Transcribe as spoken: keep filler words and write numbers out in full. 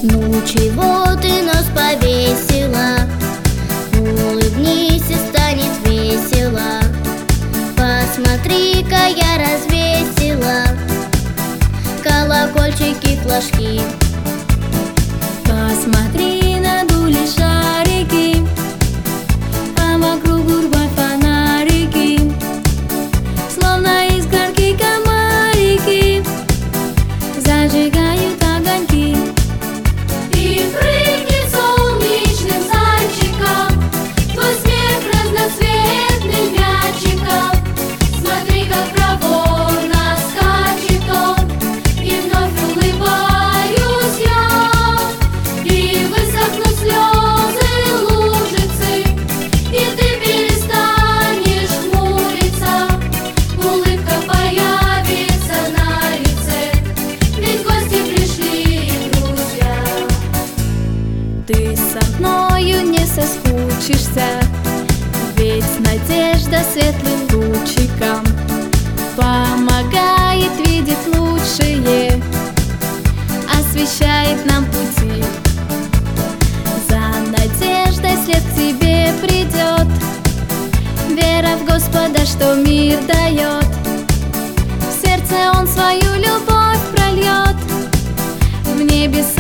Ну чего ты нос повесила? Улыбнись, и станет весело. Посмотри-ка, я развесила колокольчики, флажки. Посмотри, надули шарики, а вокруг гурьбой фонарики, словно искорки комарики, зажигают огоньки. И прыгнет солнечным зайчиком твой смех разноцветным мячиком. Смотри, как проворно скачет он, и вновь улыбаюсь я. И высохнут слезы лужицы, и ты перестанешь хмуриться. Улыбка появится на лице, ведь гости пришли, друзья. Ты со мною не соскучишься, ведь надежда светлым лучиком помогает видеть лучшее, освещает нам пути. За надеждой след к тебе придет, вера в Господа, что мир дает. В сердце Он свою любовь прольет, в небеса